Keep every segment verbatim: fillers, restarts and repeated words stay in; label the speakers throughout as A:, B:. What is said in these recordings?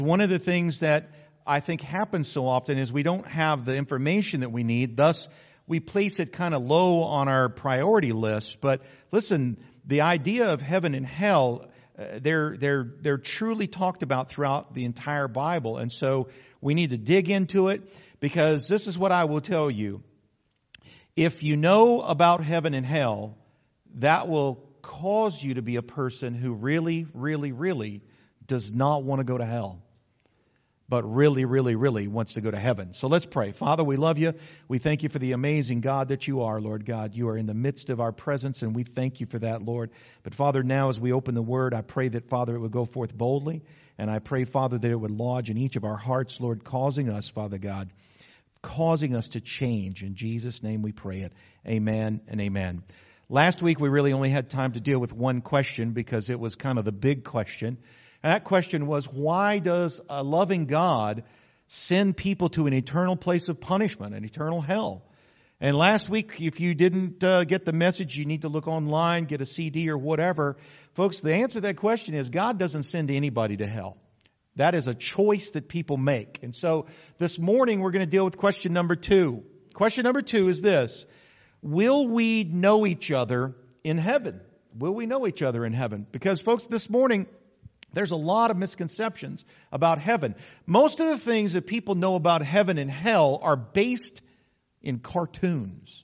A: One of the things that I think happens so often is we don't have the information that we need. Thus, we place it kind of low on our priority list. But listen, the idea of heaven and hell, uh, they're they're they're truly talked about throughout the entire Bible, and so we need to dig into it, because this is what I will tell you: if you know about heaven and hell, that will cause you to be a person who really, really, really does not want to go to hell, but really, really, really wants to go to heaven. So let's pray. Father, we love you. We thank you for the amazing God that you are, Lord God. You are in the midst of our presence, and we thank you for that, Lord. But Father, now as we open the Word, I pray that, Father, it would go forth boldly. And I pray, Father, that it would lodge in each of our hearts, Lord, causing us, Father God, causing us to change. In Jesus' name we pray it. Amen and amen. Last week we really only had time to deal with one question, because it was kind of the big question. And that question was, why does a loving God send people to an eternal place of punishment, an eternal hell? And last week, if you didn't uh, get the message, you need to look online, get a C D or whatever. Folks, the answer to that question is God doesn't send anybody to hell. That is a choice that people make. And so this morning we're going to deal with question number two. Question number two is this: will we know each other in heaven? Will we know each other in heaven? Because, folks, this morning there's a lot of misconceptions about heaven. Most of the things that people know about heaven and hell are based in cartoons.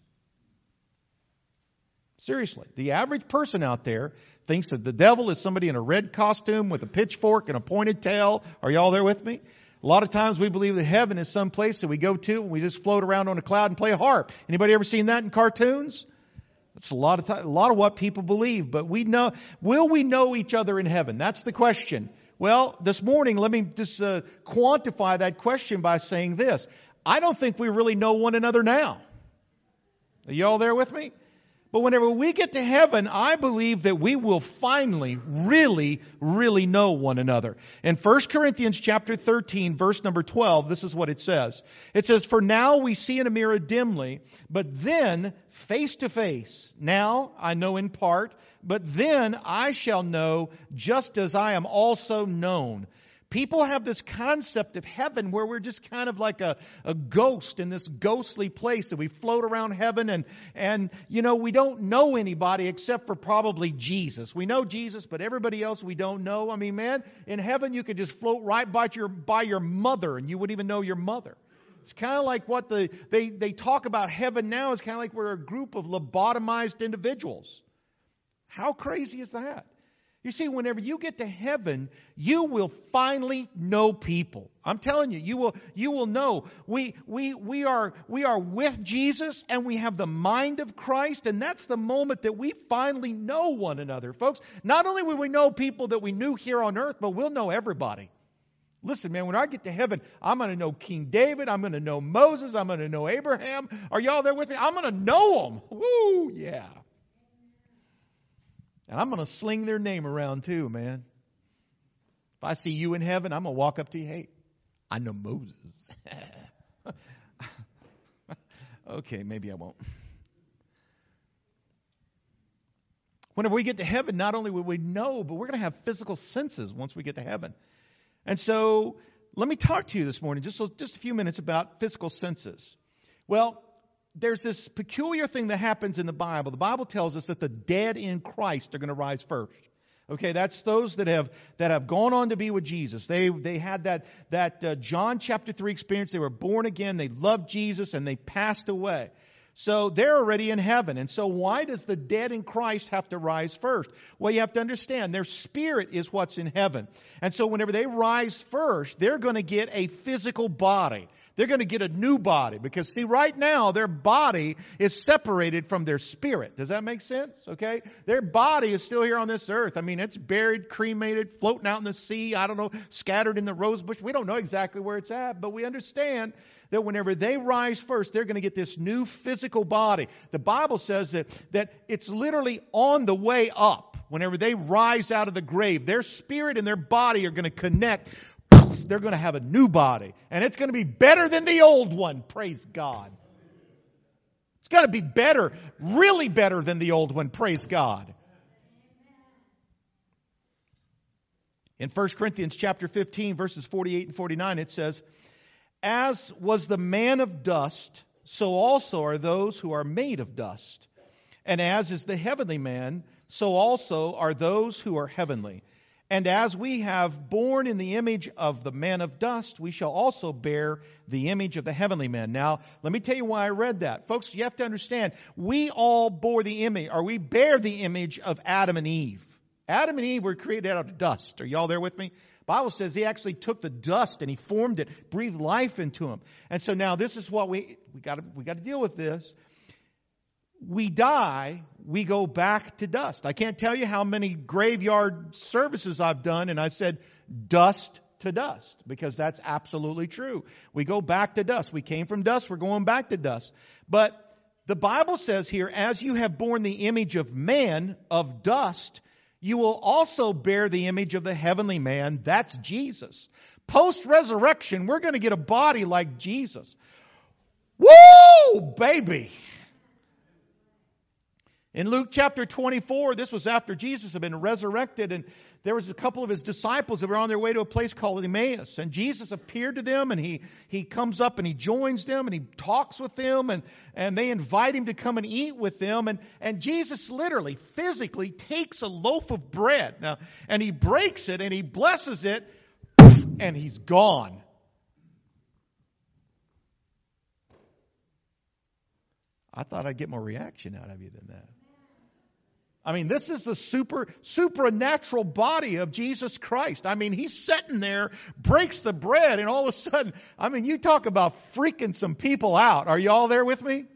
A: Seriously, the average person out there thinks that the devil is somebody in a red costume with a pitchfork and a pointed tail. Are y'all there with me? A lot of times we believe that heaven is some place that we go to and we just float around on a cloud and play a harp. Anybody ever seen that in cartoons? That's a lot of time, a lot of what people believe. But we know, will we know each other in heaven? That's the question. Well, this morning, let me just uh, quantify that question by saying this: I don't think we really know one another now. Are you all there with me? But whenever we get to heaven, I believe that we will finally really, really know one another. In First Corinthians chapter thirteen, verse number twelve, this is what it says. It says, "For now we see in a mirror dimly, but then face to face. Now I know in part, but then I shall know just as I am also known." People have this concept of heaven where we're just kind of like a, a ghost in this ghostly place that we float around heaven, and, and, you know, we don't know anybody except for probably Jesus. We know Jesus, but everybody else we don't know. I mean, man, in heaven you could just float right by your, by your mother and you wouldn't even know your mother. It's kind of like what the, they, they talk about heaven now is kind of like we're a group of lobotomized individuals. How crazy is that? You see, whenever you get to heaven, you will finally know people. I'm telling you, you will, you will know. We, we, we are, we are with Jesus and we have the mind of Christ, and that's the moment that we finally know one another. Folks, not only will we know people that we knew here on earth, but we'll know everybody. Listen, man, when I get to heaven, I'm going to know King David. I'm going to know Moses. I'm going to know Abraham. Are y'all there with me? I'm going to know them. Woo, yeah. And I'm going to sling their name around too, man. If I see you in heaven, I'm going to walk up to you. Hey, I know Moses. Okay, maybe I won't. Whenever we get to heaven, not only will we know, but we're going to have physical senses once we get to heaven. And so let me talk to you this morning, just, just a few minutes about physical senses. Well, there's this peculiar thing that happens in the Bible. The Bible tells us that the dead in Christ are going to rise first. Okay, that's those that have that have gone on to be with Jesus. They they had that that uh, John chapter three experience. They were born again. They loved Jesus and they passed away. So they're already in heaven. And so why does the dead in Christ have to rise first? Well, you have to understand their spirit is what's in heaven. And so whenever they rise first, they're going to get a physical body. They're going to get a new body because, see, right now their body is separated from their spirit. Does that make sense? Okay? Their body is still here on this earth. I mean, it's buried, cremated, floating out in the sea, I don't know, scattered in the rose bush. We don't know exactly where it's at, but we understand that whenever they rise first, they're going to get this new physical body. The Bible says that, that it's literally on the way up. Whenever they rise out of the grave, their spirit and their body are going to connect. They're going to have a new body. And it's going to be better than the old one. Praise God. It's going to be better, really better than the old one. Praise God. In First Corinthians chapter fifteen, verses forty-eight and forty-nine, it says, "As was the man of dust, so also are those who are made of dust. And as is the heavenly man, so also are those who are heavenly. And as we have borne in the image of the man of dust, we shall also bear the image of the heavenly man." Now, let me tell you why I read that. Folks, you have to understand, we all bore the image, or we bear the image of Adam and Eve. Adam and Eve were created out of dust. Are y'all there with me? The Bible says he actually took the dust and he formed it, breathed life into him. And so now this is what we we got to we got to deal with this. We die, we go back to dust. I can't tell you how many graveyard services I've done, and I said dust to dust, because that's absolutely true. We go back to dust. We came from dust, we're going back to dust. But the Bible says here, as you have borne the image of man, of dust, you will also bear the image of the heavenly man. That's Jesus. Post-resurrection, we're going to get a body like Jesus. Woo, baby! In Luke chapter twenty-four, this was after Jesus had been resurrected, and there was a couple of his disciples that were on their way to a place called Emmaus. And Jesus appeared to them, and he, he comes up and he joins them, and he talks with them, and, and they invite him to come and eat with them. And, and Jesus literally, physically takes a loaf of bread, now, and he breaks it, and he blesses it, and he's gone. I thought I'd get more reaction out of you than that. I mean, this is the super, supernatural body of Jesus Christ. I mean, he's sitting there, breaks the bread, and all of a sudden, I mean, you talk about freaking some people out. Are you all there with me?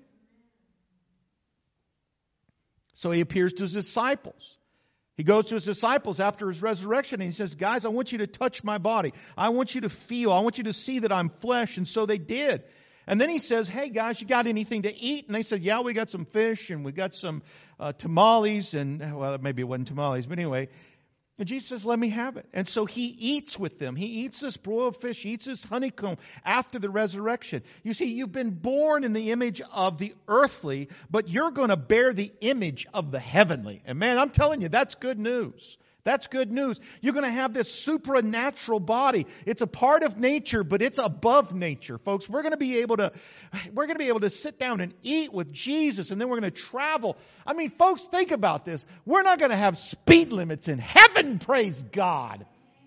A: So he appears to his disciples. He goes to his disciples after his resurrection and he says, "Guys, I want you to touch my body. I want you to feel. I want you to see that I'm flesh." And so they did. And then he says, "Hey guys, you got anything to eat?" And they said, "Yeah, we got some fish and we got some uh, tamales." And, well, maybe it wasn't tamales, but anyway. And Jesus says, "Let me have it." And so he eats with them. He eats this broiled fish. He eats this honeycomb after the resurrection. You see, you've been born in the image of the earthly, but you're going to bear the image of the heavenly. And man, I'm telling you, that's good news. That's good news. You're going to have this supernatural body. It's a part of nature, but it's above nature, folks. We're going to be able to, we're going to be able to sit down and eat with Jesus, and then we're going to travel. I mean, folks, think about this. We're not going to have speed limits in heaven, praise God.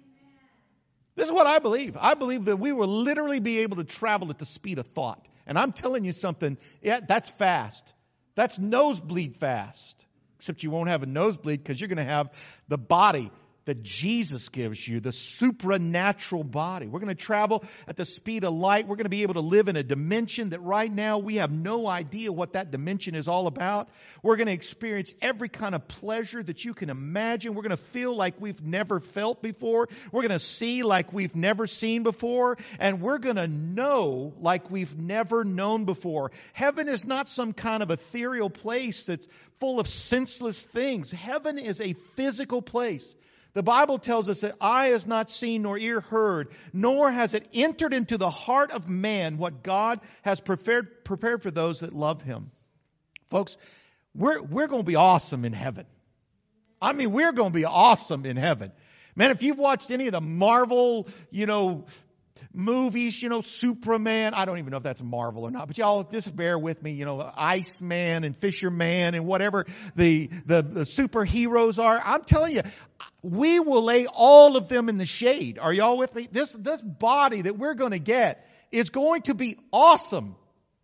A: This is what I believe. I believe that we will literally be able to travel at the speed of thought. And I'm telling you something, yeah, that's fast. That's nosebleed fast. Except you won't have a nosebleed because you're going to have the body that Jesus gives you, the supernatural body. We're going to travel at the speed of light. We're going to be able to live in a dimension that right now we have no idea what that dimension is all about. We're going to experience every kind of pleasure that you can imagine. We're going to feel like we've never felt before. We're going to see like we've never seen before. And we're going to know like we've never known before. Heaven is not some kind of ethereal place that's full of senseless things. Heaven is a physical place. The Bible tells us that eye has not seen nor ear heard, nor has it entered into the heart of man what God has prepared, prepared for those that love Him. Folks, we're, we're going to be awesome in heaven. I mean, we're going to be awesome in heaven. Man, if you've watched any of the Marvel, you know, movies, you know, Superman, I don't even know if that's Marvel or not, but y'all just bear with me, you know, Iceman and Fisherman and whatever the, the, the superheroes are. I'm telling you, we will lay all of them in the shade. Are y'all with me? This, this body that we're going to get is going to be awesome.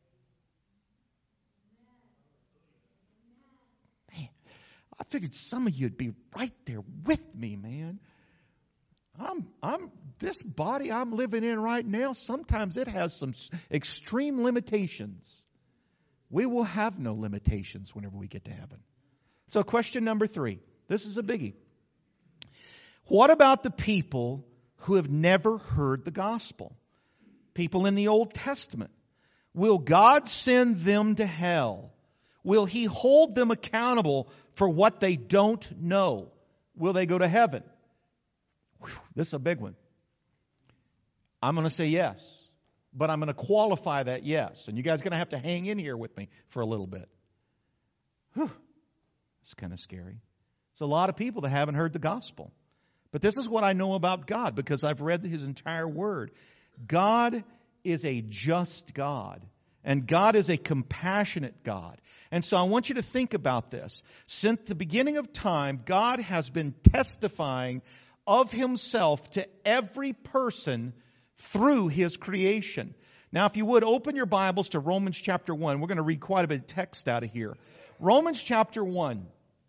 A: Man, I figured some of you'd be right there with me, man. I'm, I'm, this body I'm living in right now, sometimes it has some extreme limitations. We will have no limitations whenever we get to heaven. So question number three. This is a biggie. What about the people who have never heard the gospel? People in the Old Testament. Will God send them to hell? Will He hold them accountable for what they don't know? Will they go to heaven? Whew, this is a big one. I'm going to say yes, but I'm going to qualify that yes. And you guys are going to have to hang in here with me for a little bit. Whew, it's kind of scary. There's a lot of people that haven't heard the gospel. But this is what I know about God because I've read His entire Word. God is a just God. And God is a compassionate God. And so I want you to think about this. Since the beginning of time, God has been testifying of Himself to every person through His creation. Now, if you would, open your Bibles to Romans chapter one. We're going to read quite a bit of text out of here. Romans chapter one.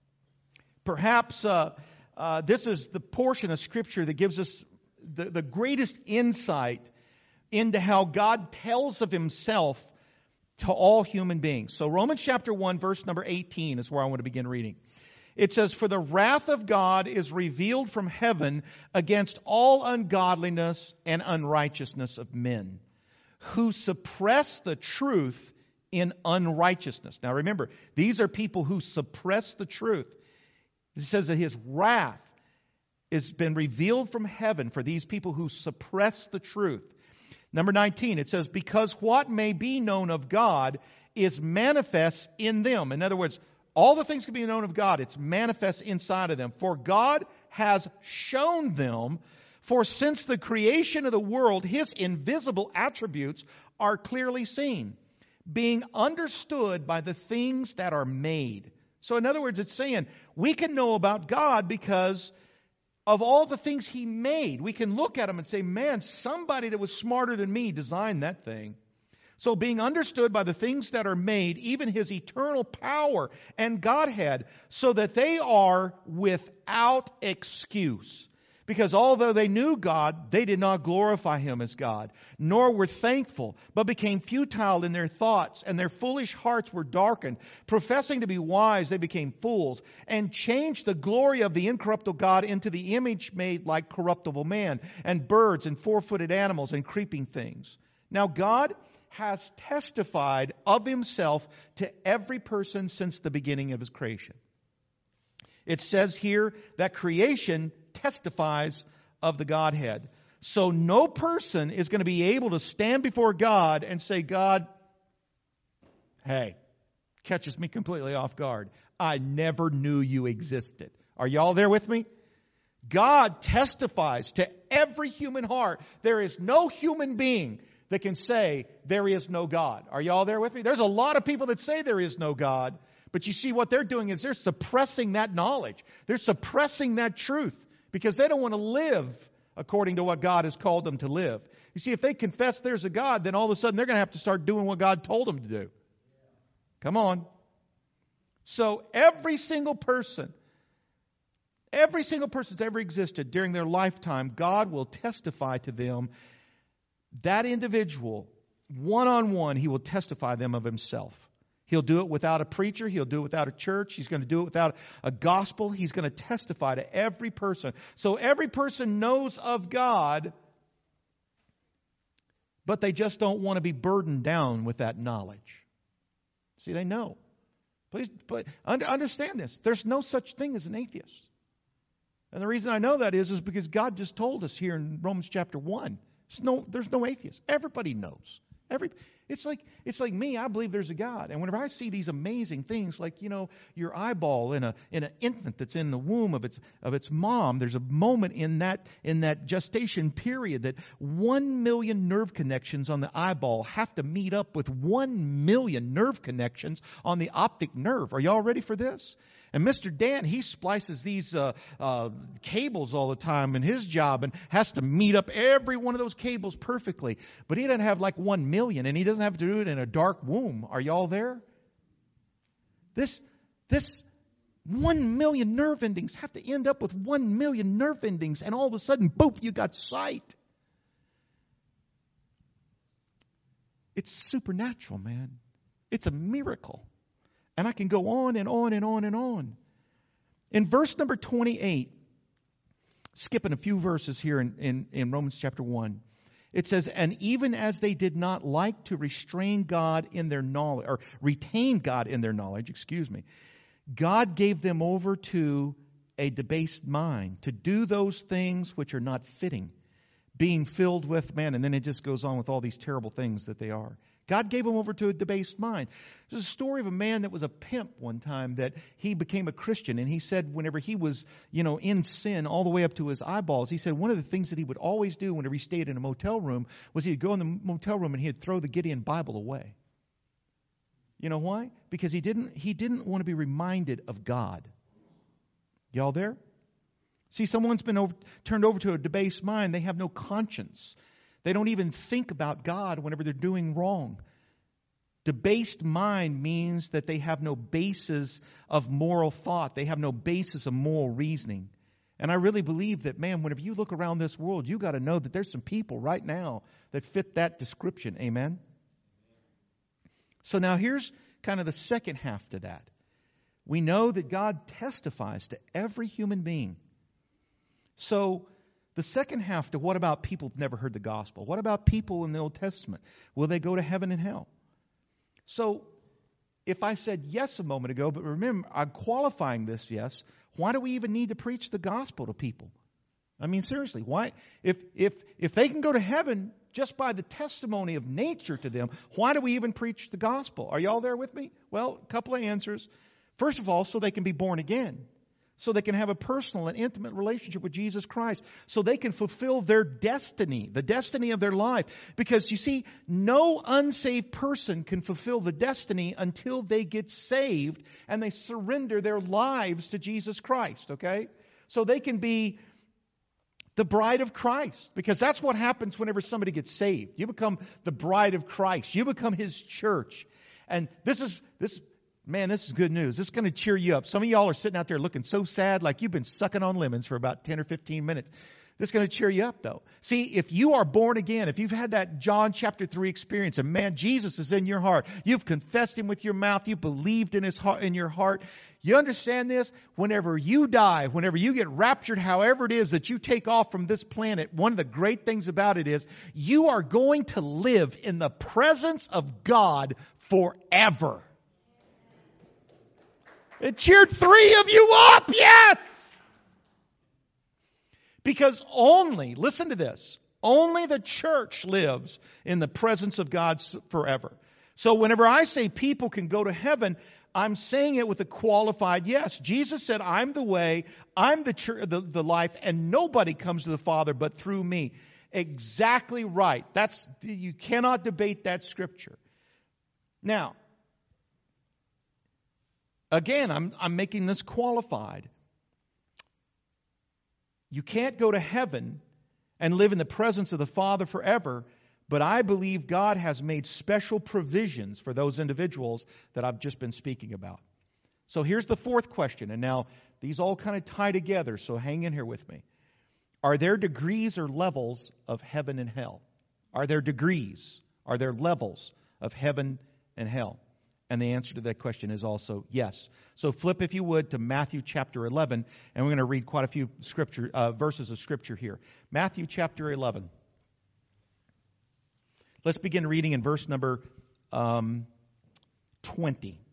A: Perhaps uh, uh, this is the portion of Scripture that gives us the, the greatest insight into how God tells of Himself to all human beings. So Romans chapter one, verse number eighteen is where I want to begin reading. It says, "For the wrath of God is revealed from heaven against all ungodliness and unrighteousness of men, who suppress the truth in unrighteousness." Now remember, these are people who suppress the truth. It says that His wrath has been revealed from heaven for these people who suppress the truth. Number nineteen, it says, "Because what may be known of God is manifest in them." In other words, all the things can be known of God. It's manifest inside of them. "For God has shown them, for since the creation of the world, His invisible attributes are clearly seen, being understood by the things that are made." So in other words, it's saying we can know about God because of all the things He made. We can look at Him and say, man, somebody that was smarter than me designed that thing. So being understood by the things that are made, even His eternal power and Godhead, so that they are without excuse. Because although they knew God, they did not glorify Him as God, nor were thankful, but became futile in their thoughts, and their foolish hearts were darkened. Professing to be wise, they became fools, and changed the glory of the incorruptible God into the image made like corruptible man, and birds, and four-footed animals, and creeping things. Now God has testified of Himself to every person since the beginning of His creation. It says here that creation testifies of the Godhead. So no person is going to be able to stand before God and say, God, hey, catches me completely off guard. I never knew you existed. Are you all there with me? God testifies to every human heart. There is no human being that can say there is no God. Are you all there with me? There's a lot of people that say there is no God, but you see what they're doing is they're suppressing that knowledge. They're suppressing that truth because they don't want to live according to what God has called them to live. You see, if they confess there's a God, then all of a sudden they're going to have to start doing what God told them to do. Come on. So every single person, every single person that's ever existed during their lifetime, God will testify to them. That individual, one-on-one, He will testify them of Himself. He'll do it without a preacher. He'll do it without a church. He's going to do it without a gospel. He's going to testify to every person. So every person knows of God, but they just don't want to be burdened down with that knowledge. See, they know. Please, but understand this. There's no such thing as an atheist. And the reason I know that is, is because God just told us here in Romans chapter one. There's no, there's no atheist. Everybody knows. Every, it's like it's like me. I believe there's a God, and whenever I see these amazing things, like you know, your eyeball in a in an infant that's in the womb of its of its mom, there's a moment in that in that gestation period that one million nerve connections on the eyeball have to meet up with one million nerve connections on the optic nerve. Are y'all ready for this? And Mister Dan, he splices these uh, uh, cables all the time in his job and has to meet up every one of those cables perfectly. But he doesn't have like one million, and he doesn't have to do it in a dark womb. Are y'all there? This, this one million nerve endings have to end up with one million nerve endings, and all of a sudden, boom, you got sight. It's supernatural, man. It's a miracle. And I can go on and on and on and on. In verse number twenty-eight, skipping a few verses here in, in, in Romans chapter one, it says, "And even as they did not like to restrain God in their knowledge, or retain God in their knowledge, excuse me, God gave them over to a debased mind to do those things which are not fitting, being filled with, man, and then it just goes on with all these terrible things that they are. God gave them over to a debased mind. There's a story of a man that was a pimp one time that he became a Christian. And he said whenever he was, you know, in sin all the way up to his eyeballs, he said one of the things that he would always do whenever he stayed in a motel room was he'd go in the motel room and he'd throw the Gideon Bible away. You know why? Because he didn't, he didn't want to be reminded of God. Y'all there? See, someone's been over, turned over to a debased mind. They have no conscience. They don't even think about God whenever they're doing wrong. Debased mind means that they have no basis of moral thought. They have no basis of moral reasoning. And I really believe that, man, whenever you look around this world, you got to know that there's some people right now that fit that description. Amen? So now here's kind of the second half to that. We know that God testifies to every human being. So the second half to what about people who've never heard the gospel? What about people in the Old Testament? Will they go to heaven and hell? So if I said yes a moment ago, but remember, I'm qualifying this yes, why do we even need to preach the gospel to people? I mean, seriously, why? If if if they can go to heaven just by the testimony of nature to them, why do we even preach the gospel? Are y'all there with me? Well, a couple of answers. First of all, so they can be born again. So they can have a personal and intimate relationship with Jesus Christ. So they can fulfill their destiny, the destiny of their life. Because you see, no unsaved person can fulfill the destiny until they get saved and they surrender their lives to Jesus Christ, okay? So they can be the bride of Christ. Because that's what happens whenever somebody gets saved. You become the bride of Christ. You become His church. And this is, this Man, this is good news. This is going to cheer you up. Some of y'all are sitting out there looking so sad like you've been sucking on lemons for about ten or fifteen minutes. This is going to cheer you up, though. See, if you are born again, if you've had that John chapter three experience, and man, Jesus is in your heart, you've confessed Him with your mouth, you believed in His heart, in your heart, you understand this? Whenever you die, whenever you get raptured, however it is that you take off from this planet, one of the great things about it is you are going to live in the presence of God forever. It cheered three of you up. Yes! Because only, listen to this, only the church lives in the presence of God forever. So whenever I say people can go to heaven, I'm saying it with a qualified yes. Jesus said, I'm the way, I'm the, church, the, the life, and nobody comes to the Father but through me. Exactly right. That's, you cannot debate that scripture. Now, again, I'm, I'm making this qualified. You can't go to heaven and live in the presence of the Father forever, but I believe God has made special provisions for those individuals that I've just been speaking about. So here's the fourth question, and now these all kind of tie together, so hang in here with me. Are there degrees or levels of heaven and hell? Are there degrees? Are there levels of heaven and hell? And the answer to that question is also yes. So flip, if you would, to Matthew chapter eleven, and we're going to read quite a few scripture uh, verses of Scripture here. Matthew chapter eleven. Let's begin reading in verse number um, twenty.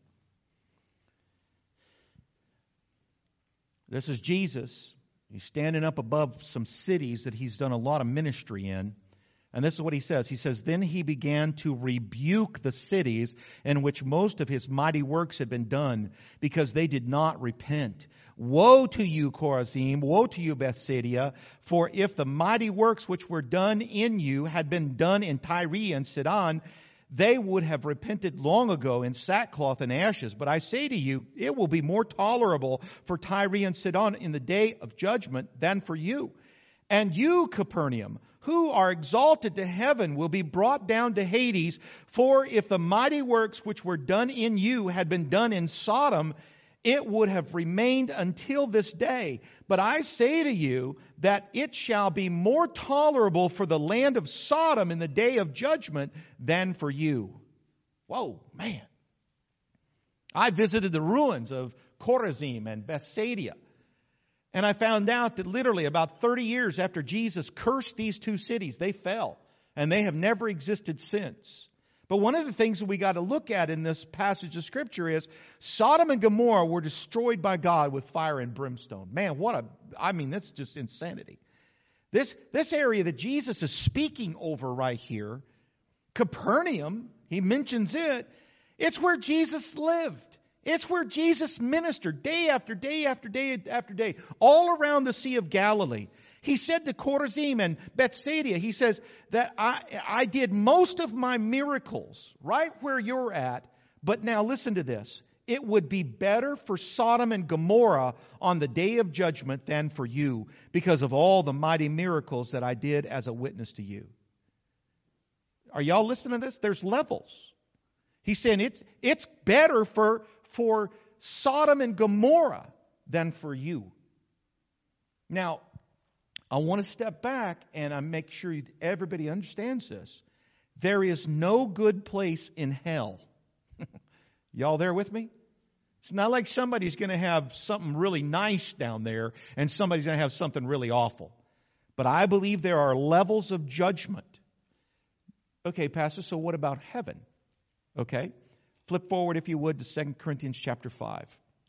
A: This is Jesus. He's standing up above some cities that He's done a lot of ministry in. And this is what He says. He says, then He began to rebuke the cities in which most of His mighty works had been done, because they did not repent. Woe to you, Chorazim! Woe to you, Bethsaida! For if the mighty works which were done in you had been done in Tyre and Sidon, they would have repented long ago in sackcloth and ashes. But I say to you, it will be more tolerable for Tyre and Sidon in the day of judgment than for you. And you, Capernaum, who are exalted to heaven, will be brought down to Hades. For if the mighty works which were done in you had been done in Sodom, it would have remained until this day. But I say to you that it shall be more tolerable for the land of Sodom in the day of judgment than for you. Whoa, man. I visited the ruins of Chorazim and Bethsaida. And I found out that literally about thirty years after Jesus cursed these two cities, they fell. And they have never existed since. But one of the things that we got to look at in this passage of Scripture is Sodom and Gomorrah were destroyed by God with fire and brimstone. Man, what a, I mean, that's just insanity. This, this area that Jesus is speaking over right here, Capernaum, he mentions it, it's where Jesus lived. It's where Jesus ministered day after day after day after day, all around the Sea of Galilee. He said to Chorazin and Bethsaida, he says that I, I did most of my miracles right where you're at, but now listen to this. It would be better for Sodom and Gomorrah on the day of judgment than for you because of all the mighty miracles that I did as a witness to you. Are y'all listening to this? There's levels. He's saying it's it's better for, for Sodom and Gomorrah than for you. Now, I want to step back and I make sure everybody understands this. There is no good place in hell. Y'all there with me? It's not like somebody's going to have something really nice down there and somebody's going to have something really awful. But I believe there are levels of judgment. Okay, Pastor, so what about heaven? Okay, flip forward if you would to Second Corinthians chapter five.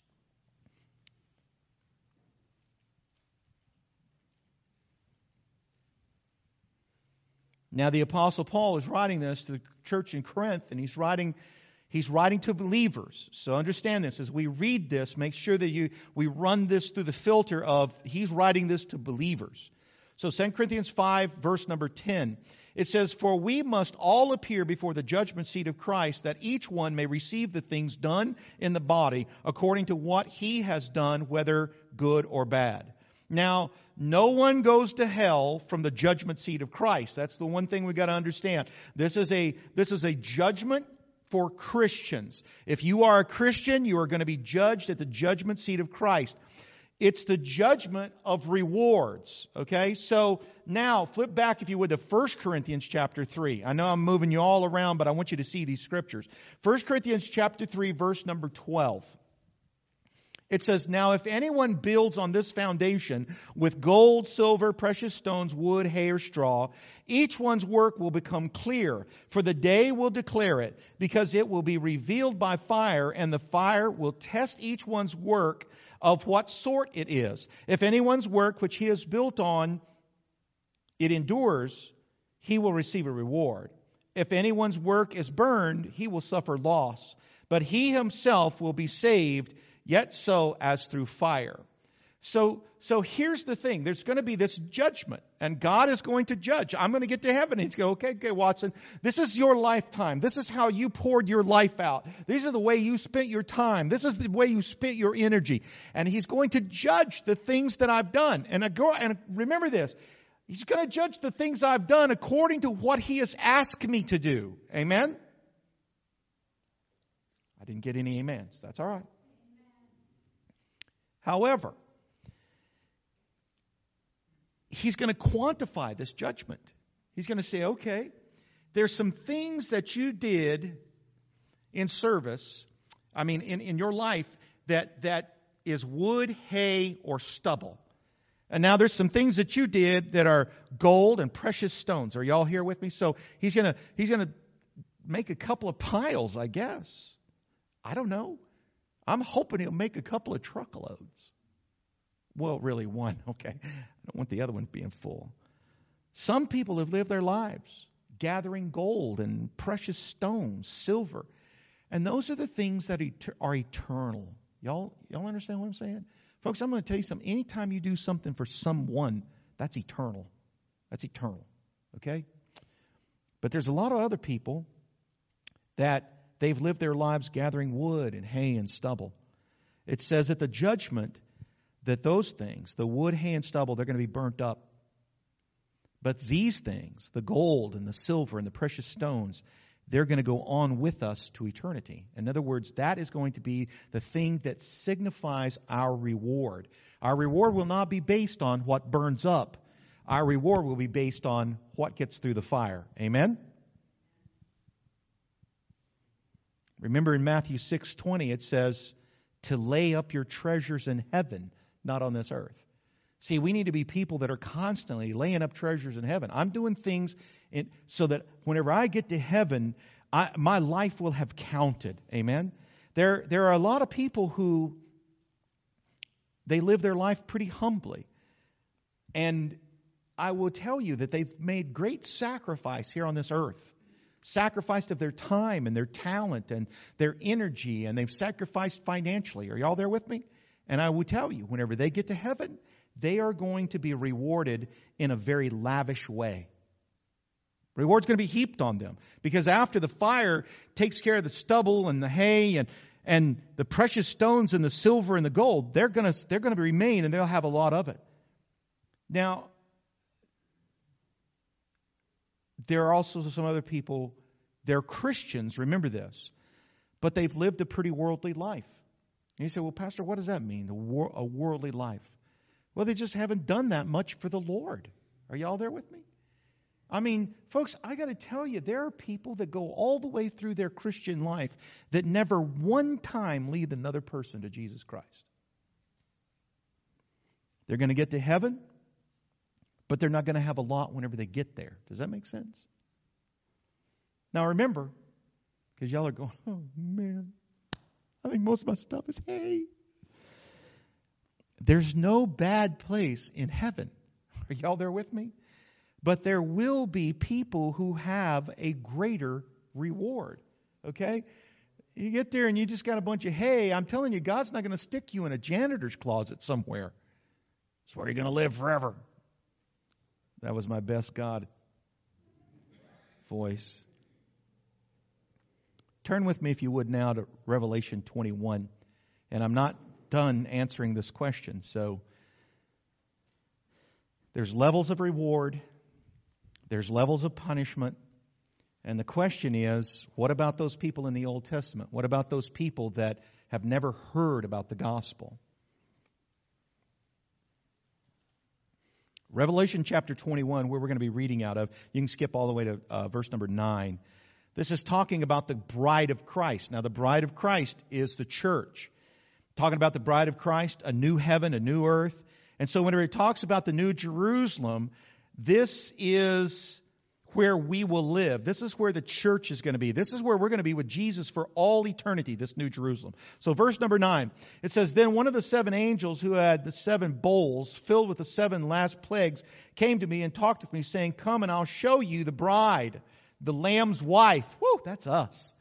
A: Now the Apostle Paul is writing this to the church in Corinth, and he's writing he's writing to believers. So understand this. As we read this, make sure that you we run this through the filter of he's writing this to believers. So Second Corinthians five, verse number ten. It says, "For we must all appear before the judgment seat of Christ, that each one may receive the things done in the body according to what he has done, whether good or bad." Now, no one goes to hell from the judgment seat of Christ. That's the one thing we've got to understand. This is a, this is a judgment for Christians. If you are a Christian, you are going to be judged at the judgment seat of Christ. It's the judgment of rewards. Okay? So now, flip back, if you would, to First Corinthians chapter three. I know I'm moving you all around, but I want you to see these scriptures. First Corinthians chapter three, verse number twelve. It says, "Now if anyone builds on this foundation with gold, silver, precious stones, wood, hay, or straw, each one's work will become clear, for the day will declare it, because it will be revealed by fire, and the fire will test each one's work of what sort it is. If anyone's work which he has built on, it endures, he will receive a reward. If anyone's work is burned, he will suffer loss, but he himself will be saved, yet so as through fire." So, so here's the thing. There's going to be this judgment, and God is going to judge. I'm going to get to heaven. He's going, okay, okay, Watson, this is your lifetime. This is how you poured your life out. These are the way you spent your time. This is the way you spent your energy. And He's going to judge the things that I've done. And, I go, and remember this. He's going to judge the things I've done according to what He has asked me to do. Amen? I didn't get any amens. That's all right. However, He's going to quantify this judgment. He's going to say, okay, there's some things that you did in service, I mean, in, in your life, that, that is wood, hay, or stubble. And now there's some things that you did that are gold and precious stones. Are y'all here with me? So he's going to, he's going to make a couple of piles, I guess. I don't know. I'm hoping He'll make a couple of truckloads. Well, really one, okay. I don't want the other one being full. Some people have lived their lives gathering gold and precious stones, silver. And those are the things that are eternal. Y'all, y'all understand what I'm saying? Folks, I'm going to tell you something. Anytime you do something for someone, that's eternal. That's eternal. Okay? But there's a lot of other people that they've lived their lives gathering wood and hay and stubble. It says at the judgment that those things, the wood, hay, and stubble, they're going to be burnt up. But these things, the gold and the silver and the precious stones, they're going to go on with us to eternity. In other words, that is going to be the thing that signifies our reward. Our reward will not be based on what burns up. Our reward will be based on what gets through the fire. Amen? Remember in Matthew six twenty, it says, to lay up your treasures in heaven, not on this earth. See, we need to be people that are constantly laying up treasures in heaven. I'm doing things in, so that whenever I get to heaven, I, my life will have counted. Amen? There, there are a lot of people who, they live their life pretty humbly. And I will tell you that they've made great sacrifice here on this earth. Sacrificed of their time and their talent and their energy, and they've sacrificed financially. Are y'all there with me? And I will tell you, whenever they get to heaven, they are going to be rewarded in a very lavish way. Reward's going to be heaped on them. Because after the fire takes care of the stubble and the hay and, and the precious stones and the silver and the gold, they're going to, they're going to remain, and they'll have a lot of it. Now, there are also some other people, they're Christians, remember this, but they've lived a pretty worldly life. And you say, well, Pastor, what does that mean, a, wor- a worldly life? Well, they just haven't done that much for the Lord. Are y'all there with me? I mean, folks, I got to tell you, there are people that go all the way through their Christian life that never one time lead another person to Jesus Christ. They're going to get to heaven, but they're not going to have a lot whenever they get there. Does that make sense? Now remember, because y'all are going, oh man, I think most of my stuff is hay. There's no bad place in heaven. Are y'all there with me? But there will be people who have a greater reward. Okay? You get there and you just got a bunch of hay. I'm telling you, God's not going to stick you in a janitor's closet somewhere. That's where you're going to live forever. That was my best God voice. Turn with me, if you would, now to Revelation twenty-one. And I'm not done answering this question. So there's levels of reward. There's levels of punishment. And the question is, what about those people in the Old Testament? What about those people that have never heard about the gospel? Revelation chapter twenty-one, where we're going to be reading out of, you can skip all the way to uh, verse number nine. This is talking about the bride of Christ. Now, the bride of Christ is the church. Talking about the bride of Christ, a new heaven, a new earth. And so whenever it talks about the new Jerusalem, this is where we will live. This is where the church is going to be. This is where we're going to be with Jesus for all eternity, this new Jerusalem. So verse number nine, it says, Then one of the seven angels who had the seven bowls filled with the seven last plagues came to me and talked with me, saying, Come and I'll show you the bride, the Lamb's wife. Whew, that's us.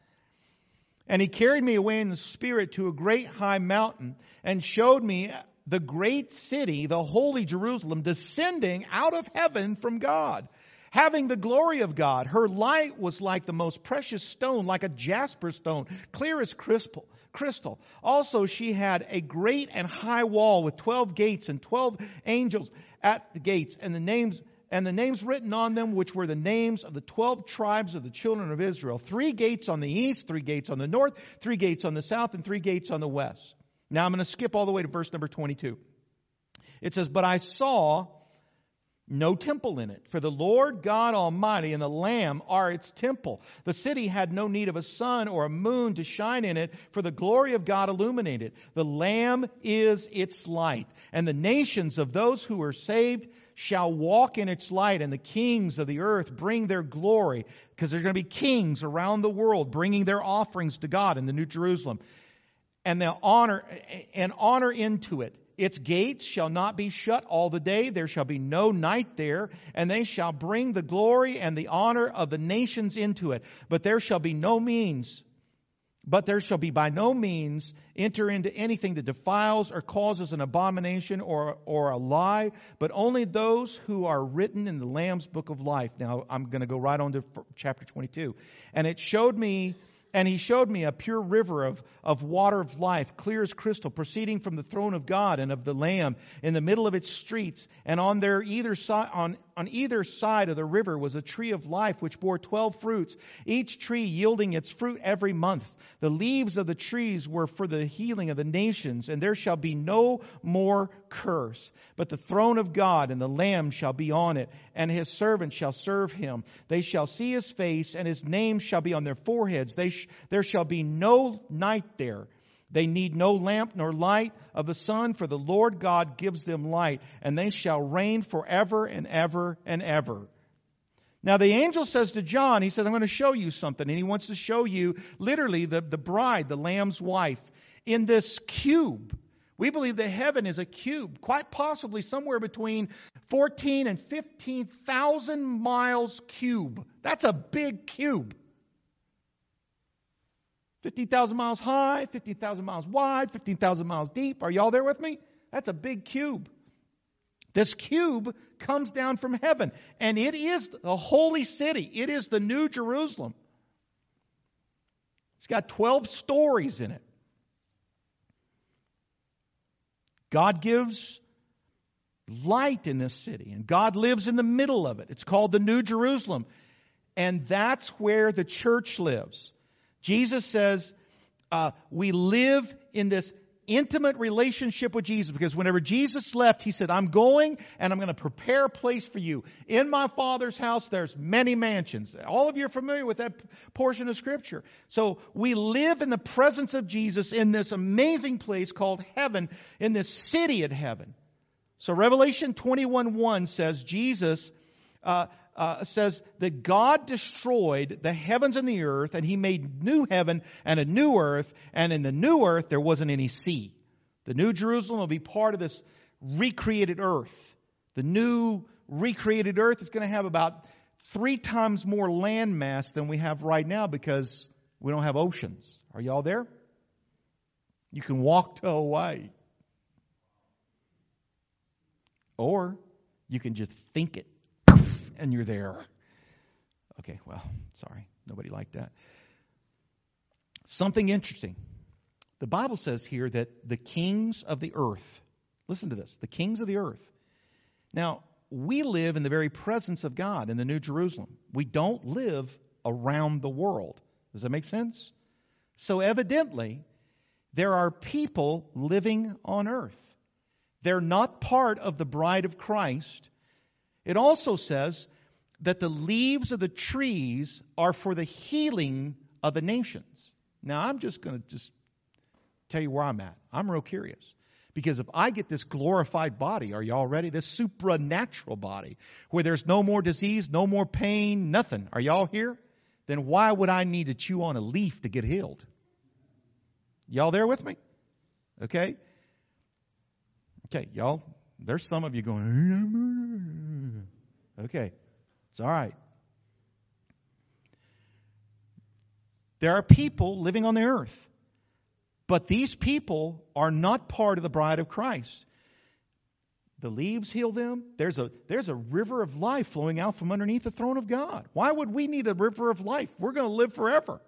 A: And he carried me away in the Spirit to a great high mountain and showed me the great city, the holy Jerusalem, descending out of heaven from God, having the glory of God. Her light was like the most precious stone, like a jasper stone, clear as crystal. Crystal. Also, she had a great and high wall with twelve gates and twelve angels at the gates, and the names and the names written on them, which were the names of the twelve tribes of the children of Israel. Three gates on the east, three gates on the north, three gates on the south, and three gates on the west. Now I'm going to skip all the way to verse number twenty-two. It says, But I saw no temple in it, for the Lord God Almighty and the Lamb are its temple. The city had no need of a sun or a moon to shine in it, for the glory of God illuminated. The Lamb is its light, and the nations of those who are saved shall walk in its light, and the kings of the earth bring their glory, because there are going to be kings around the world bringing their offerings to God in the New Jerusalem, and they'll honor and honor into it. Its gates shall not be shut all the day. There shall be no night there. And they shall bring the glory and the honor of the nations into it. But there shall be no means, but there shall be by no means enter into anything that defiles or causes an abomination or, or a lie, but only those who are written in the Lamb's book of life. Now, I'm going to go right on to chapter twenty-two. And it showed me And he showed me a pure river of, of water of life, clear as crystal, proceeding from the throne of God and of the Lamb in the middle of its streets. And on their either side, on, on either side of the river was a tree of life, which bore twelve fruits, each tree yielding its fruit every month. The leaves of the trees were for the healing of the nations, and there shall be no more curse. But the throne of God and the Lamb shall be on it, and his servants shall serve him. They shall see his face, and his name shall be on their foreheads. They sh- there shall be no night there. They need no lamp nor light of the sun, for the Lord God gives them light, and they shall reign forever and ever and ever. Now the angel says to John, he says, I'm going to show you something. And he wants to show you literally the, the bride, the Lamb's wife, in this cube, We believe that heaven is a cube, quite possibly somewhere between fourteen and fifteen thousand miles cube. That's a big cube. fifteen thousand miles high, fifteen thousand miles wide, fifteen thousand miles deep. Are y'all there with me? That's a big cube. This cube comes down from heaven, and it is the holy city. It is the New Jerusalem. It's got twelve stories in it. God gives light in this city, and God lives in the middle of it. It's called the New Jerusalem, and that's where the church lives. Jesus says uh, we live in this intimate relationship with Jesus, because whenever Jesus left, He said, I'm going and I'm going to prepare a place for you. In my Father's house, there's many mansions. All of you are familiar with that portion of Scripture. So we live in the presence of Jesus in this amazing place called heaven, in this city at heaven. So Revelation twenty-one one says, Jesus uh, uh, says that God destroyed the heavens and the earth, and He made new heaven and a new earth, and in the new earth there wasn't any sea. The New Jerusalem will be part of this recreated earth. The new recreated earth is going to have about three times more land mass than we have right now, because we don't have oceans. Are y'all there? You can walk to Hawaii. Or you can just think it, and you're there. Okay, well, sorry. Nobody liked that. Something interesting. The Bible says here that the kings of the earth, listen to this, the kings of the earth. Now, we live in the very presence of God in the New Jerusalem. We don't live around the world. Does that make sense? So evidently, there are people living on earth. They're not part of the bride of Christ. It also says that the leaves of the trees are for the healing of the nations. Now, I'm just going to just tell you where I'm at. I'm real curious. Because if I get this glorified body, are y'all ready? This supernatural body, where there's no more disease, no more pain, nothing. Are y'all here? Then why would I need to chew on a leaf to get healed? Y'all there with me? Okay? Okay, y'all, there's some of you going, okay, it's all right. There are people living on the earth, but these people are not part of the bride of Christ. The leaves heal them. There's a, there's a river of life flowing out from underneath the throne of God. Why would we need a river of life? We're going to live forever.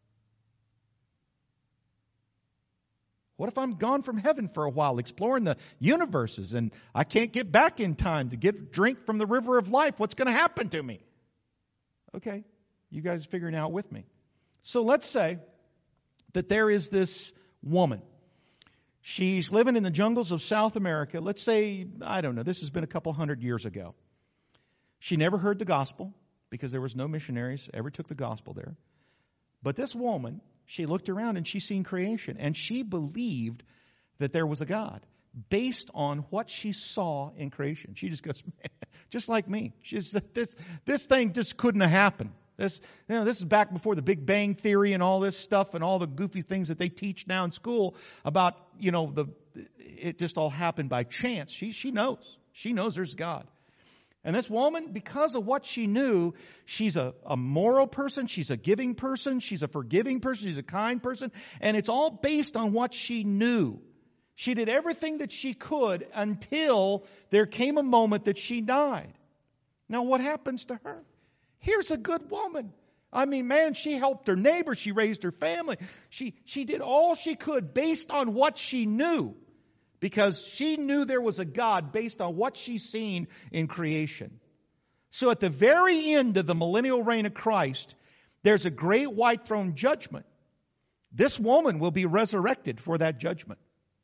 A: What if I'm gone from heaven for a while, exploring the universes, and I can't get back in time to get drink from the river of life? What's going to happen to me? Okay, you guys are figuring it out with me. So let's say that there is this woman. She's living in the jungles of South America. Let's say, I don't know, this has been a couple hundred years ago. She never heard the gospel, because there was no missionaries ever took the gospel there. But this woman, she looked around and she seen creation, and she believed that there was a God based on what she saw in creation. She just goes, just like me. She said, this this thing just couldn't have happened. This, you know, this is back before the Big Bang Theory and all this stuff and all the goofy things that they teach now in school about, you know, the it just all happened by chance. She she knows. She knows there's God. And this woman, because of what she knew, she's a, a moral person, she's a giving person, she's a forgiving person, she's a kind person, and it's all based on what she knew. She did everything that she could until there came a moment that she died. Now, what happens to her? Here's a good woman. I mean, man, she helped her neighbor, she raised her family. She, she did all she could based on what she knew. Because she knew there was a God based on what she's seen in creation. So at the very end of the millennial reign of Christ, there's a great white throne judgment. This woman will be resurrected for that judgment.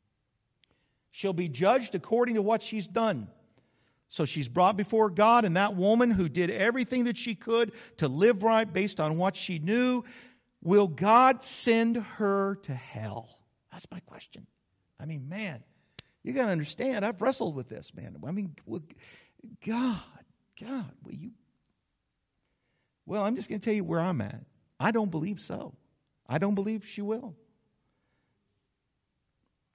A: She'll be judged according to what she's done. So she's brought before God, and that woman who did everything that she could to live right based on what she knew, will God send her to hell? That's my question. I mean, man. You got to understand, I've wrestled with this, man. I mean, God, God, will you? Well, I'm just going to tell you where I'm at. I don't believe so. I don't believe she will.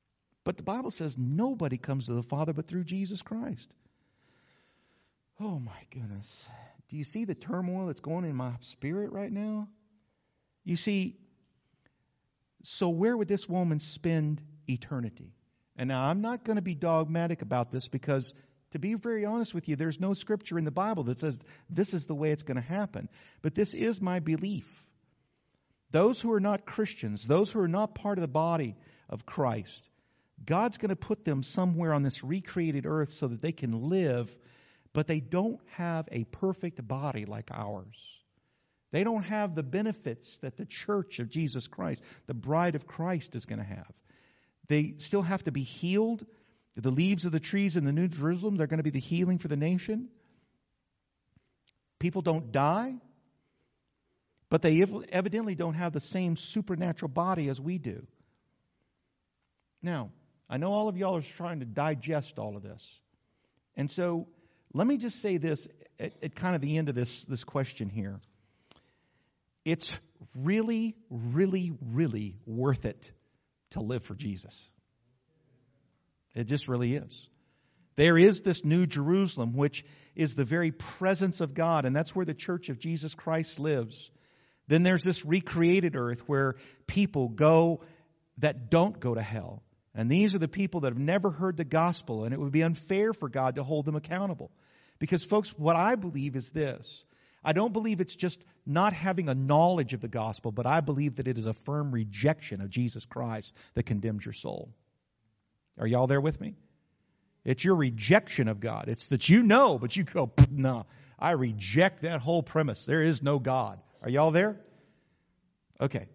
A: But the Bible says nobody comes to the Father but through Jesus Christ. Oh my goodness. Do you see the turmoil that's going in my spirit right now? You see, so where would this woman spend eternity? And now I'm not going to be dogmatic about this because, to be very honest with you, there's no scripture in the Bible that says this is the way it's going to happen. But this is my belief. Those who are not Christians, those who are not part of the body of Christ, God's going to put them somewhere on this recreated earth so that they can live, but they don't have a perfect body like ours. They don't have the benefits that the church of Jesus Christ, the bride of Christ, is going to have. They still have to be healed. The leaves of the trees in the New Jerusalem, they're going to be the healing for the nation. People don't die, but they evidently don't have the same supernatural body as we do. Now, I know all of y'all are trying to digest all of this. And so let me just say this at, at kind of the end of this, this question here. It's really, really, really worth it to live for Jesus. It just really is. There is this New Jerusalem, which is the very presence of God, and that's where the church of Jesus Christ lives. Then there's this recreated earth where people go that don't go to hell. And these are the people that have never heard the gospel, and it would be unfair for God to hold them accountable. Because, folks, what I believe is this. I don't believe it's just not having a knowledge of the gospel, but I believe that it is a firm rejection of Jesus Christ that condemns your soul. Are y'all there with me? It's your rejection of God. It's that you know, but you go, no, I reject that whole premise. There is no God. Are y'all there? Okay.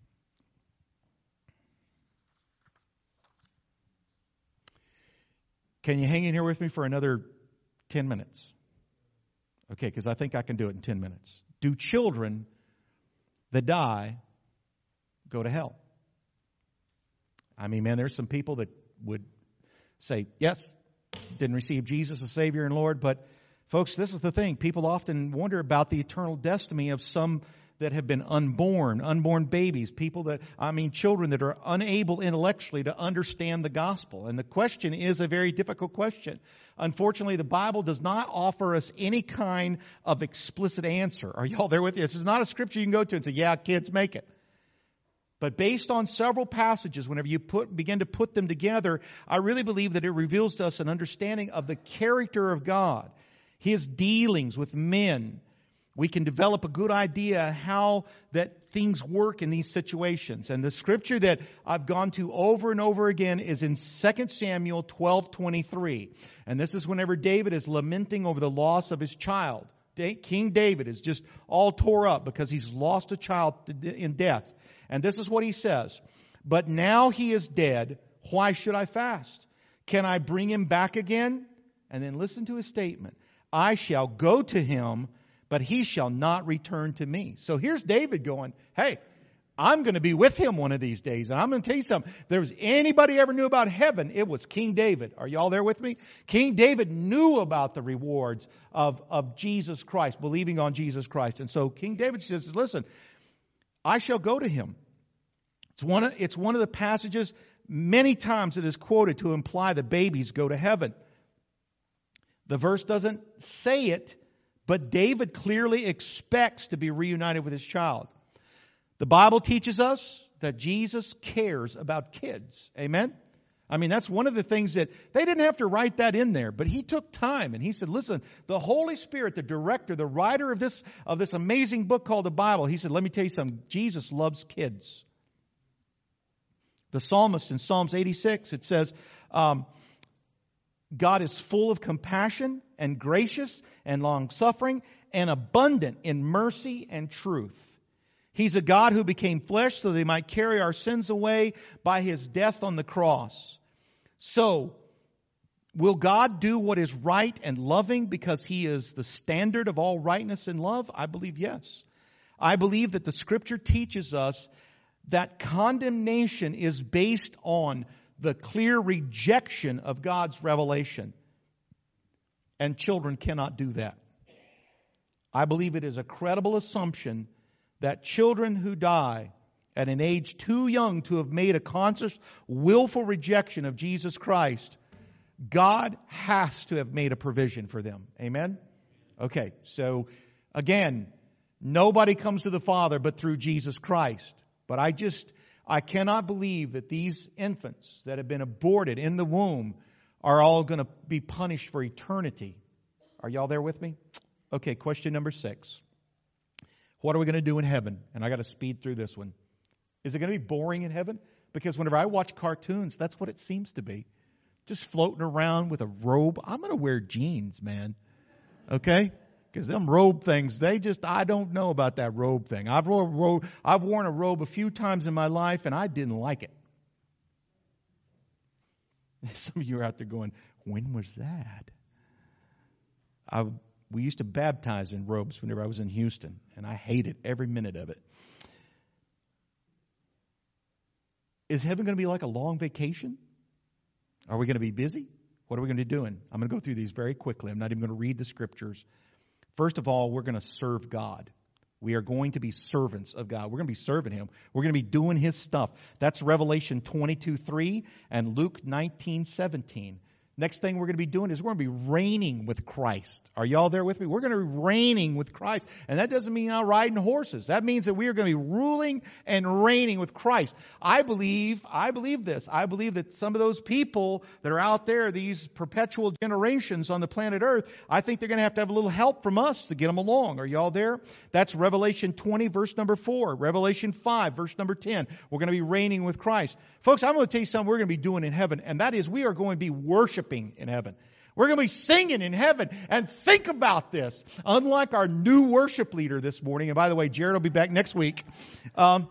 A: Can you hang in here with me for another ten minutes? Okay, because I think I can do it in ten minutes. Do children that die go to hell? I mean, man, there's some people that would say, yes, didn't receive Jesus as Savior and Lord. But, folks, this is the thing. People often wonder about the eternal destiny of some that have been unborn, unborn babies, people that, I mean, children that are unable intellectually to understand the gospel. And the question is a very difficult question. Unfortunately, the Bible does not offer us any kind of explicit answer. Are y'all there with me? This is not a scripture you can go to and say, yeah, kids, make it. But based on several passages, whenever you put, begin to put them together, I really believe that it reveals to us an understanding of the character of God, His dealings with men. We can develop a good idea how that things work in these situations. And the scripture that I've gone to over and over again is in Second Samuel twelve twenty-three. And this is whenever David is lamenting over the loss of his child. King David is just all tore up because he's lost a child in death. And this is what he says. But now he is dead. Why should I fast? Can I bring him back again? And then listen to his statement. I shall go to him, but he shall not return to me. So here's David going, hey, I'm going to be with him one of these days. And I'm going to tell you something. If there was anybody ever knew about heaven, it was King David. Are y'all there with me? King David knew about the rewards of, of Jesus Christ, believing on Jesus Christ. And so King David says, listen, I shall go to him. It's one of, it's one of the passages many times it is quoted to imply that babies go to heaven. The verse doesn't say it, but David clearly expects to be reunited with his child. The Bible teaches us that Jesus cares about kids. Amen? I mean, that's one of the things that they didn't have to write that in there, but he took time and he said, listen, the Holy Spirit, the director, the writer of this, of this amazing book called the Bible, he said, let me tell you something. Jesus loves kids. The psalmist in Psalms eighty-six, it says, um, God is full of compassion and gracious and long-suffering and abundant in mercy and truth. He's a God who became flesh so that He might carry our sins away by His death on the cross. So, will God do what is right and loving because He is the standard of all rightness and love? I believe yes. I believe that the Scripture teaches us that condemnation is based on the clear rejection of God's revelation. And children cannot do that. I believe it is a credible assumption that children who die at an age too young to have made a conscious, willful rejection of Jesus Christ, God has to have made a provision for them. Amen? Okay, so again, nobody comes to the Father but through Jesus Christ. But I just, I cannot believe that these infants that have been aborted in the womb are all going to be punished for eternity. Are y'all there with me? Okay, question number six. What are we going to do in heaven? And I got to speed through this one. Is it going to be boring in heaven? Because whenever I watch cartoons, that's what it seems to be. Just floating around with a robe. I'm going to wear jeans, man. Okay? Because them robe things, they just, I don't know about that robe thing. I've worn, a robe, I've worn a robe a few times in my life, and I didn't like it. Some of you are out there going, when was that? I, we used to baptize in robes whenever I was in Houston, and I hated every minute of it. Is heaven going to be like a long vacation? Are we going to be busy? What are we going to be doing? I'm going to go through these very quickly. I'm not even going to read the scriptures. First of all, we're going to serve God. We are going to be servants of God. We're going to be serving Him. We're going to be doing His stuff. That's Revelation twenty-two three and Luke nineteen seventeen. Next thing we're going to be doing is we're going to be reigning with Christ. Are y'all there with me? We're going to be reigning with Christ. And that doesn't mean out riding horses. That means that we are going to be ruling and reigning with Christ. I believe, I believe this. I believe that some of those people that are out there, these perpetual generations on the planet Earth, I think they're going to have to have a little help from us to get them along. Are y'all there? That's Revelation twenty, verse number four. Revelation five, verse number ten. We're going to be reigning with Christ. Folks, I'm going to tell you something we're going to be doing in heaven, and that is we are going to be worshiping in heaven. We're going to be singing in heaven. And think about this. Unlike our new worship leader this morning, and by the way, Jared will be back next week, um,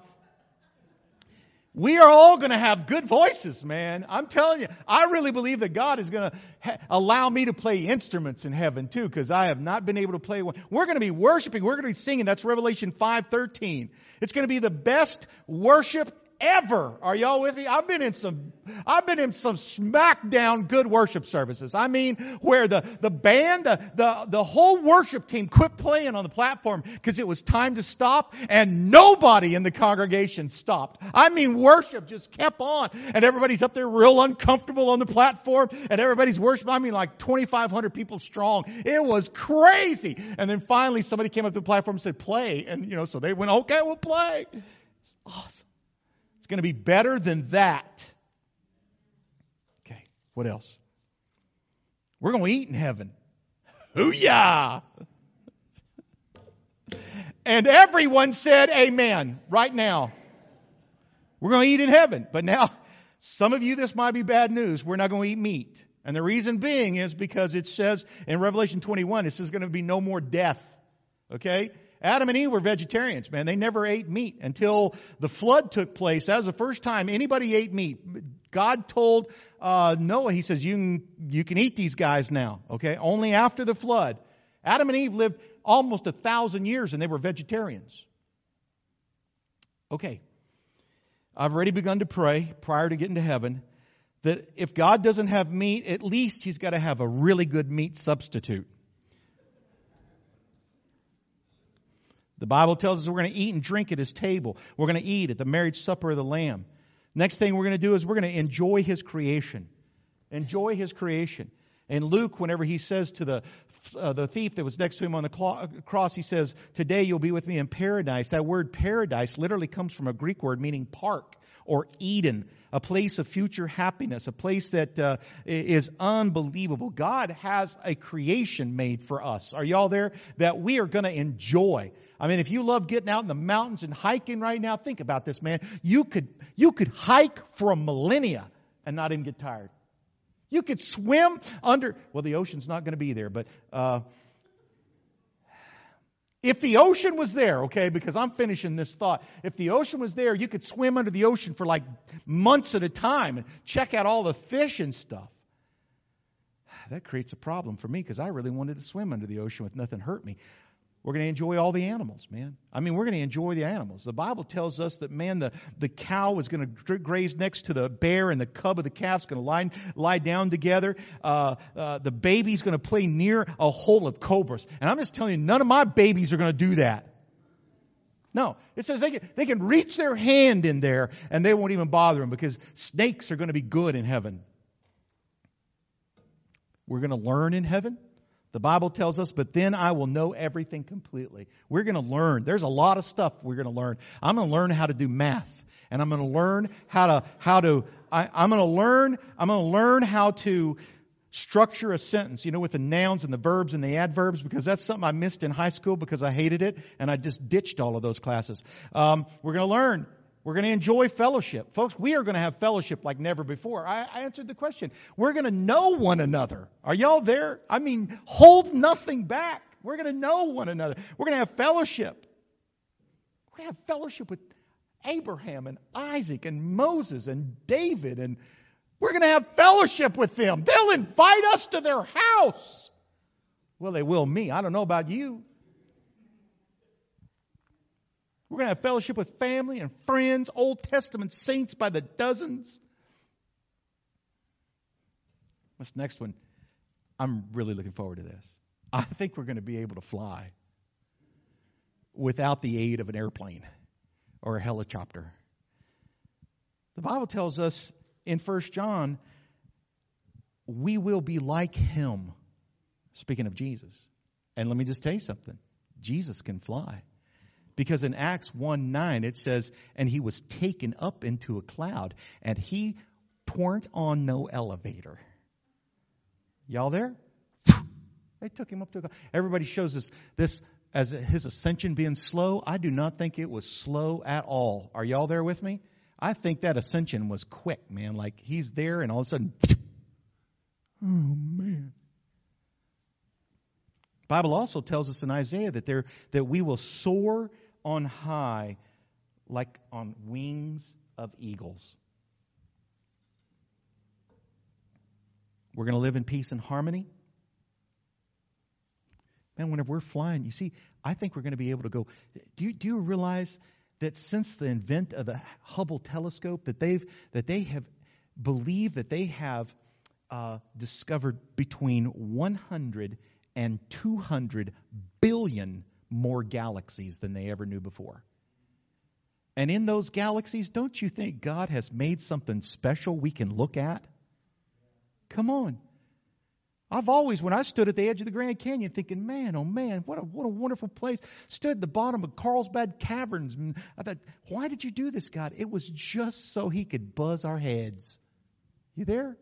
A: we are all going to have good voices, man. I'm telling you, I really believe that God is going to ha- allow me to play instruments in heaven too, because I have not been able to play one. We're going to be worshiping. We're going to be singing. That's Revelation five thirteen. It's going to be the best worship ever. Are y'all with me? I've been in some, I've been in some smackdown good worship services. I mean, where the, the band, the, the, the whole worship team quit playing on the platform because it was time to stop, and nobody in the congregation stopped. I mean, worship just kept on, and everybody's up there real uncomfortable on the platform, and everybody's worshiping. I mean, like twenty-five hundred people strong. It was crazy. And then finally somebody came up to the platform and said, play. And, you know, so they went, okay, we'll play. It's awesome. It's going to be better than that. Okay, what else? We're going to eat in heaven. Hoo-yah! And everyone said amen right now. We're going to eat in heaven. But now, some of you, this might be bad news. We're not going to eat meat. And the reason being is because it says in Revelation twenty-one, it says going to be no more death. Okay? Adam and Eve were vegetarians, man. They never ate meat until the flood took place. That was the first time anybody ate meat. God told uh, Noah, He says, you can, you can eat these guys now, okay? Only after the flood. Adam and Eve lived almost a thousand years and they were vegetarians. Okay. I've already begun to pray prior to getting to heaven that if God doesn't have meat, at least He's got to have a really good meat substitute. The Bible tells us we're going to eat and drink at His table. We're going to eat at the marriage supper of the Lamb. Next thing we're going to do is we're going to enjoy His creation. Enjoy His creation. And Luke, whenever he says to the uh, the thief that was next to him on the cl- cross, he says, today you'll be with me in paradise. That word paradise literally comes from a Greek word meaning park or Eden, a place of future happiness, a place that uh, is unbelievable. God has a creation made for us. Are y'all there? That we are going to enjoy. I mean, if you love getting out in the mountains and hiking right now, think about this, man. You could, you could hike for a millennia and not even get tired. You could swim under, well, the ocean's not going to be there, but uh, if the ocean was there, okay, because I'm finishing this thought. If the ocean was there, you could swim under the ocean for like months at a time and check out all the fish and stuff. That creates a problem for me because I really wanted to swim under the ocean with nothing hurt me. We're going to enjoy all the animals, man. I mean, we're going to enjoy the animals. The Bible tells us that, man, the, the cow is going to graze next to the bear and the cub of the calf is going to lie, lie down together. Uh, uh, the baby's going to play near a hole of cobras. And I'm just telling you, none of my babies are going to do that. No, it says they can, they can reach their hand in there and they won't even bother them because snakes are going to be good in heaven. We're going to learn in heaven. The Bible tells us, but then I will know everything completely. We're going to learn. There's a lot of stuff we're going to learn. I'm going to learn how to do math. And I'm going to learn how to, how to, I, I'm going to learn, I'm going to learn how to structure a sentence, you know, with the nouns and the verbs and the adverbs, because that's something I missed in high school because I hated it and I just ditched all of those classes. Um, we're going to learn. We're going to enjoy fellowship. Folks, we are going to have fellowship like never before. I, I answered the question. We're going to know one another. Are y'all there? I mean, hold nothing back. We're going to know one another. We're going to have fellowship. We're going to have fellowship with Abraham and Isaac and Moses and David, and we're going to have fellowship with them. They'll invite us to their house. Well, they will me. I don't know about you. We're going to have fellowship with family and friends, Old Testament saints by the dozens. This next one, I'm really looking forward to this. I think we're going to be able to fly without the aid of an airplane or a helicopter. The Bible tells us in First John, we will be like Him. Speaking of Jesus. And let me just tell you something. Jesus can fly. Because in Acts one nine it says, and He was taken up into a cloud, and He weren't on no elevator. Y'all there? They took Him up to a cloud. Everybody shows us this as His ascension being slow. I do not think it was slow at all. Are y'all there with me? I think that ascension was quick, man. Like He's there and all of a sudden, oh man. The Bible also tells us in Isaiah that there that we will soar on high like on wings of eagles. We're going to live in peace and harmony. Man, whenever we're flying, you see, I think we're going to be able to go. Do you, do you realize that since the invent of the Hubble telescope, that they've that they have believed that they have uh, discovered between one hundred and two hundred billion more galaxies than they ever knew before. And in those galaxies, don't you think God has made something special we can look at? Come on. I've always, when I stood at the edge of the Grand Canyon thinking, man, oh man, what a what a wonderful place. Stood at the bottom of Carlsbad Caverns. And I thought, why did you do this, God? It was just so He could buzz our heads. You there?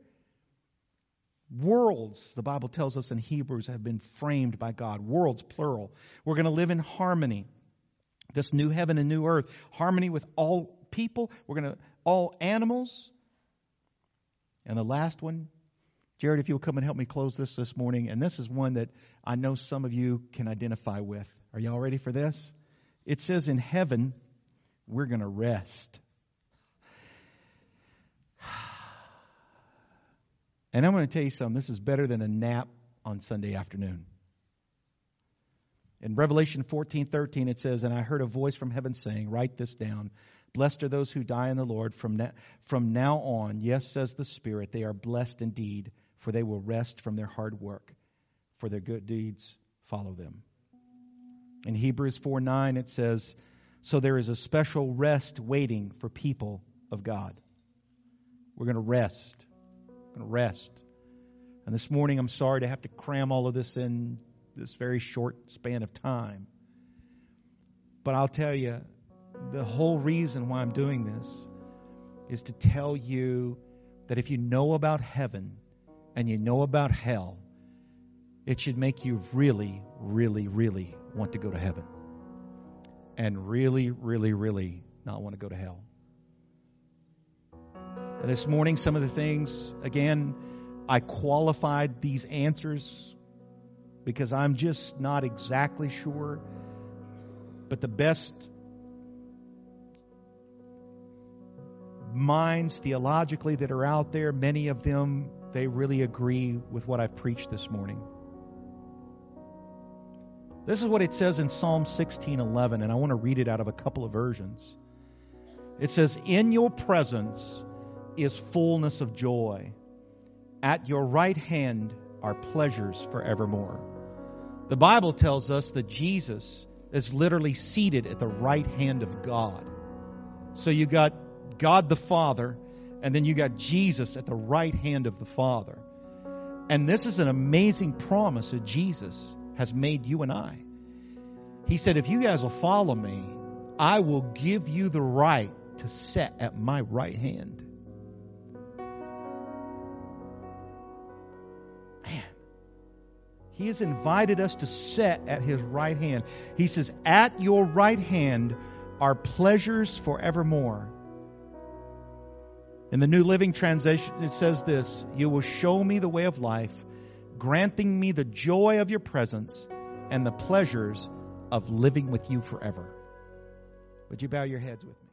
A: Worlds, the Bible tells us in Hebrews, have been framed by God. Worlds, plural. We're going to live in harmony. This new heaven and new earth. Harmony with all people. We're going to, all animals. And the last one, Jared, if you'll come and help me close this this morning. And this is one that I know some of you can identify with. Are y'all ready for this? It says in heaven, we're going to rest. And I'm going to tell you something. This is better than a nap on Sunday afternoon. In Revelation fourteen thirteen, it says, and I heard a voice from heaven saying, write this down. Blessed are those who die in the Lord from, na- from now on. Yes, says the Spirit, they are blessed indeed, for they will rest from their hard work, for their good deeds follow them. In Hebrews four nine, it says, so there is a special rest waiting for people of God. We're going to rest. We're going to rest. And this morning, I'm sorry to have to cram all of this in this very short span of time. But I'll tell you, the whole reason why I'm doing this is to tell you that if you know about heaven and you know about hell, it should make you really, really, really want to go to heaven. And really, really, really not want to go to hell. And this morning, some of the things, again, I qualified these answers because I'm just not exactly sure. But the best minds theologically that are out there, many of them, they really agree with what I've preached this morning. This is what it says in Psalm sixteen eleven, and I want to read it out of a couple of versions. It says, in your presence is fullness of joy. At your right hand are pleasures forevermore. The Bible tells us that Jesus is literally seated at the right hand of God. So you got God the Father, and then you got Jesus at the right hand of the Father. And this is an amazing promise that Jesus has made you and I. He said, if you guys will follow me, I will give you the right to sit at my right hand. Man, He has invited us to sit at His right hand. He says, at your right hand are pleasures forevermore. In the New Living Translation, it says this: you will show me the way of life, granting me the joy of your presence and the pleasures of living with you forever. Would you bow your heads with me?